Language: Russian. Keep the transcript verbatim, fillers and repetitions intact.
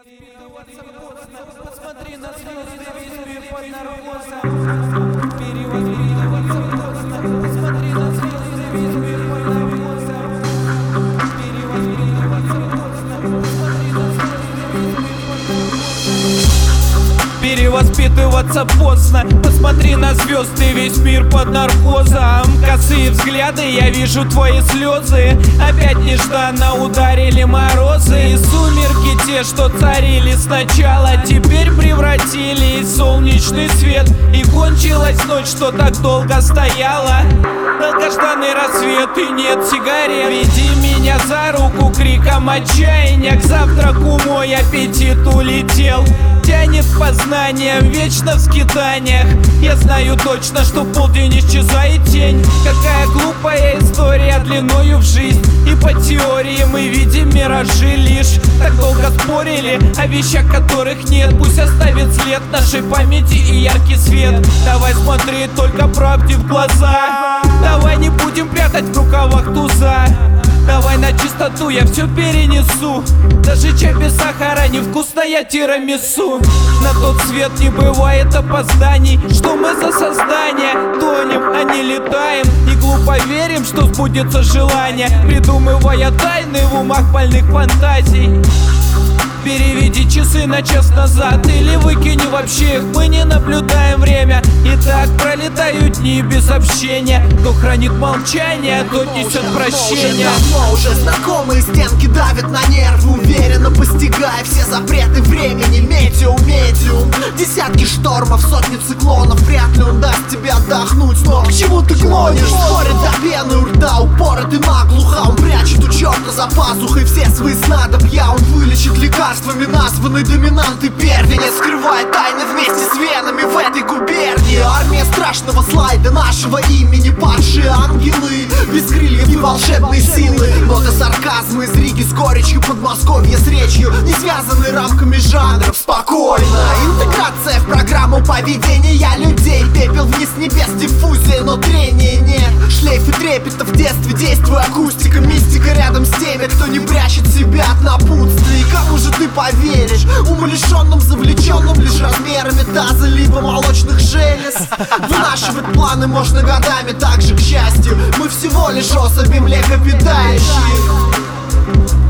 Посмотри на звезды, весь мир под наркозом. Переводиться поздно. Посмотри на звезды, весь мир под наркозом. Перевоспитываться поздно. Посмотри на звезды, весь мир под наркозом. Косые взгляды, я вижу твои слезы. Опять нежданно ударили морозы. И сумерки те, что царили сначала, теперь превратились в солнечный свет. И кончилась ночь, что так долго стояла. Долгожданный рассвет и нет сигарет. Веди меня за руку криком отчаяния. К завтраку мой аппетит улетел. Тянет познанием, вечно в скитаниях. Я знаю точно, что в полдень исчезает тень. Какая глупая история длиною в жизнь. И по теории мы видим миражи лишь. Так долго спорили о вещах, которых нет. Пусть оставит след нашей памяти и яркий свет. Давай смотреть только правде в глаза. Давай не будем прятать в рукавах туза. Давай на чистоту, я все перенесу. Даже чай без сахара невкусная тирамису. На тот свет не бывает опозданий. Что мы за создание? Тонем, а не летаем. И глупо верим, что сбудется желание, придумывая тайны в умах больных фантазий. Переведи часы на час назад или выкини вообще их, мы не наблюдаем время. И так пролетают дни без общения. Кто хранит молчание, тот несет прощение. Уже давно уже знакомые стенки давят на нервы, уверенно постигая все запреты времени. Метео, медиум, десятки штормов, сотни циклонов. Вряд ли он даст тебе отдохнуть, но к чему ты клонишь? Спорит до пены у рта, упоротый наглухо. Он прячет у черта за пазухой все свои снадобья. Он вылечит лекарствами названный доминанты первенец, скрывая тайны вместе с венами в этой губернии. Армия страшного слайда нашего имени, падшие ангелы без крыльев и волшебной силы. Ноты сарказма из Риги с горечью, Подмосковья с речью, не связаны рамками жанров. Спокойно, интеграция в программу поведения людей. Пепел вниз небес, диффузия, но трения нет. Шлейфы трепета в детстве, действуя акустика, мистика рядом с теми, кто не прячет себя от напутствий. Кому же ты поверишь? Умалишенным, завлеченным лишь размерами таза либо молочных желез. Вынашивать планы можно годами, так же, к счастью, мы всего лишь особи млекопитающие.